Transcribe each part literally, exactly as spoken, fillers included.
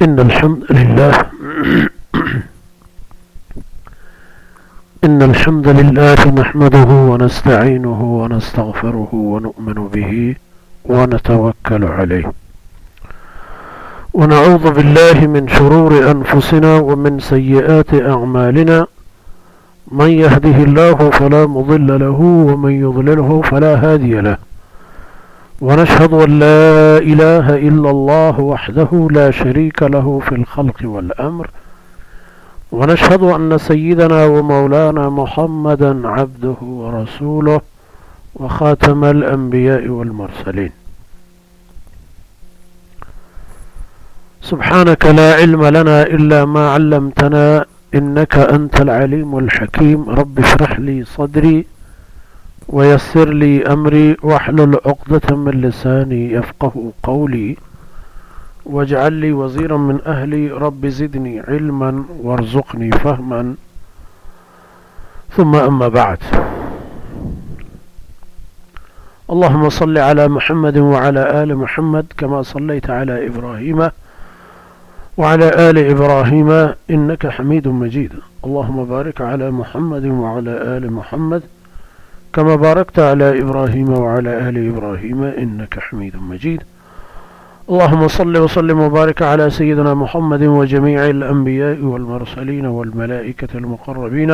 إن الحمد لله إن الحمد لله نحمده ونستعينه ونستغفره ونؤمن به ونتوكل عليه ونعوذ بالله من شرور أنفسنا ومن سيئات أعمالنا من يهده الله فلا مضل له ومن يضلله فلا هادي له ونشهد أن لا إله إلا الله وحده لا شريك له في الخلق والأمر ونشهد أن سيدنا ومولانا محمدا عبده ورسوله وخاتم الأنبياء والمرسلين. سبحانك لا علم لنا إلا ما علمتنا إنك أنت العليم الحكيم. رب اشرح لي صدري ويسر لي أمري واحلل عقدة من لساني يفقه قولي واجعل لي وزيرا من أهلي. رب زدني علما وارزقني فهما. ثم أما بعد. اللهم صل على محمد وعلى آل محمد كما صليت على إبراهيم وعلى آل إبراهيم إنك حميد مجيد. اللهم بارك على محمد وعلى آل محمد كما باركت على إبراهيم وعلى آل إبراهيم إنك حميد مجيد. اللهم صل وسلم وبارك على سيدنا محمد وجميع الأنبياء والمرسلين والملائكة المقربين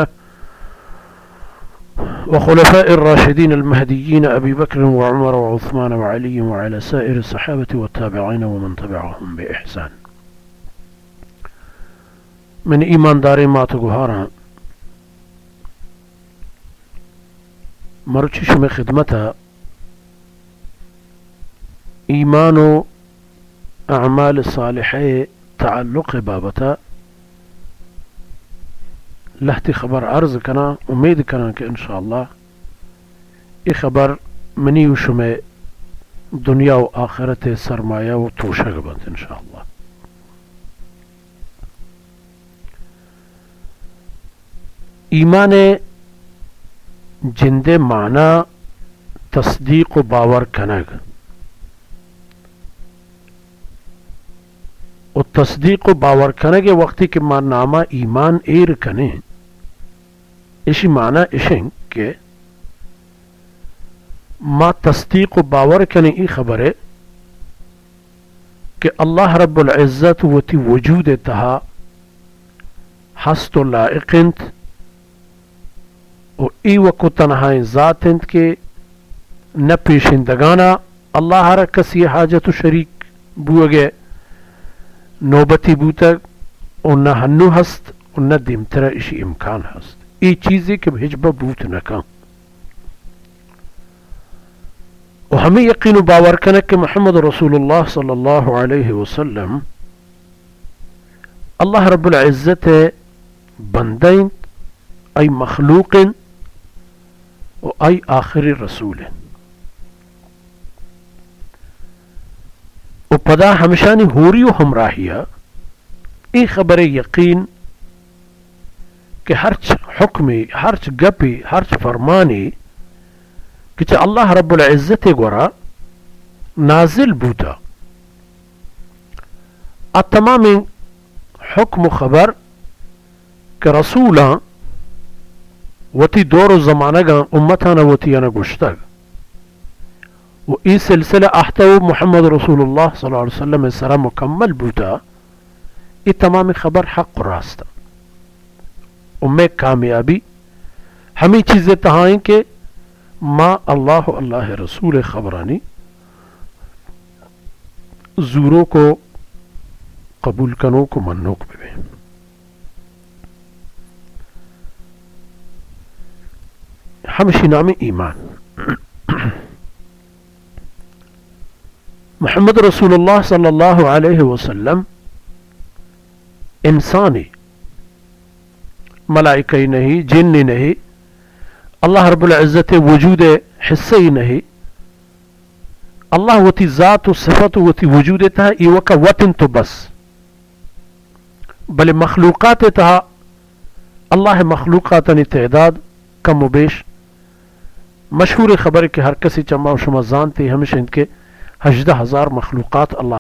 وخلفاء الراشدين المهديين أبي بكر وعمر وعثمان وعلي وعلى سائر الصحابة والتابعين ومن تبعهم بإحسان. من ایمان دار مات گوهارا مرچش میں خدمتا ایمان و اعمال صالحہ تعلق بابتا لہتی خبر عرض کنا امید کنا کہ انشاءاللہ ای خبر منی و شمع دنیا و آخرت سرمایہ و توشک بند انشاءاللہ. ایمان جند معنی تصدیق و باور کنگ و تصدیق و باور کنگ وقتی کہ ما نامہ ایمان ایر کنے اسی معنی اشن کہ ما تصدیق و باور کنے ای خبر ہے کہ اللہ رب العزت وتی وجود تہا ہست و لائقنت و ای وقت تنہائیں ذات انت کے نہ پیشندگانا اللہ ہر کسی حاجت و شریک بوگے نوبتی بوتگ و نہ ہنو ہست و نہ دیمترہ اسی امکان ہست. ای چیزی کہ بھجبہ بوت نکاں و ہمیں یقین و باور کنک کہ محمد رسول اللہ صلی اللہ علیہ وسلم اللہ رب العزت بندین ای مخلوقین و ای آخری رسول و پدا ہمشانی ہوری و ہمراہیہ ای خبر یقین کہ ہرچ حکمی ہرچ گپی ہرچ فرمانی کہ چا اللہ رب العزت گورا نازل بوتا اتمام حکم و خبر کہ رسولا وتی دور و زمانہ گا امتانا وتی انا گشتگ و ای سلسلہ احتو محمد رسول اللہ صلی اللہ علیہ وسلم سرا مکمل بوتا ای تمام خبر حق راستہ امیں کامیابی ہمیں چیزیں تہائیں کہ ما اللہ اللہ رسول خبرانی زوروں کو قبول کنو کو منوک بے ہمشی نام ایمان. محمد رسول اللہ صلی اللہ علیہ وسلم انسانی ملائکہ نہیں جن نہیں اللہ رب العزت وجود حصی نہیں اللہ وتی ذات و صفت وتی وجود تھا ای وکا وطن تو بس بل مخلوقات تھا اللہ مخلوقات تعداد کم و بیش مشہور خبر کہ ہر کسی چما و شما زانتی ہمیشہ ان کے ہجدہ ہزار مخلوقات اللہ